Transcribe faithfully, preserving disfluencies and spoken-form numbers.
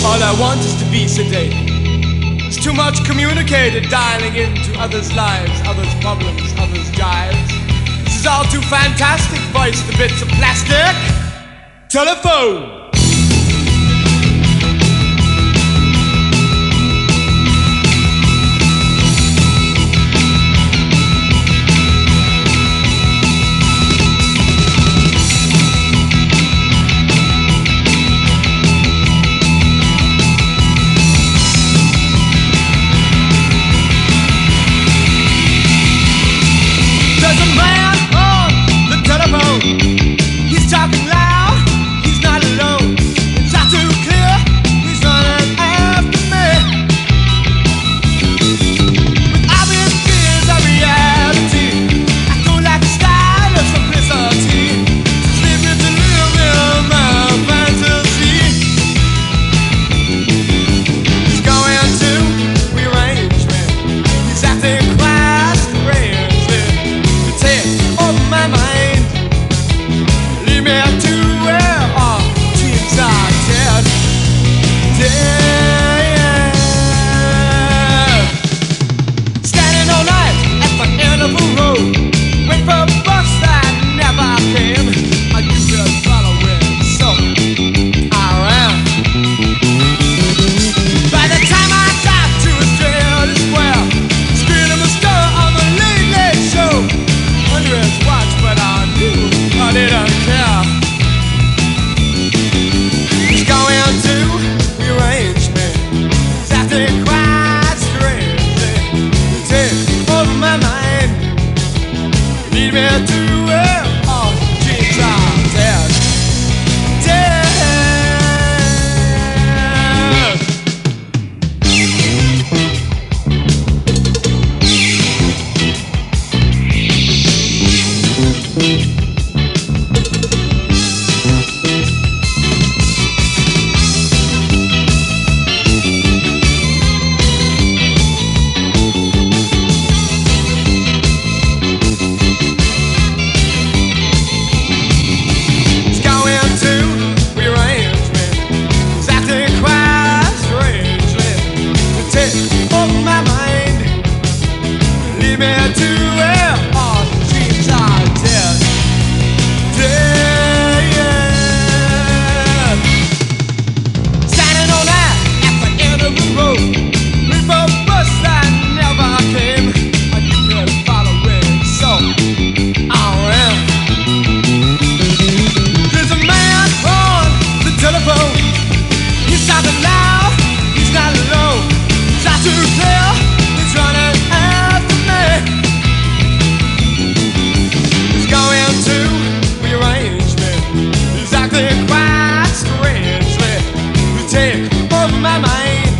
All I want is to be sedated. It's too much communicated, dialing into others' lives, others' problems, others' jives. This is all too fantastic, voice the bits of plastic. Telephone. There's a man on the telephone. He's talking loud, he's not alone. It's not too clear, he's running after me. With obvious fears of reality, I go like a style of simplicity. Sleep with the living my fantasy. He's going to rearrange me. He's acting quite strange. Take over my mind, lead me to where our dreams are dead, dead. Standing all night at the end of a road, wait for a bus that never came. I knew you'd follow it, so I ran. By the time I got to a straight square, screen of a star on the late late show. Hundreds watch, but I knew I didn't care. He's going to rearrange me. He's acting quite strangely. Take over my mind, lead me to where all dreams are dead, dead. Take over my mind.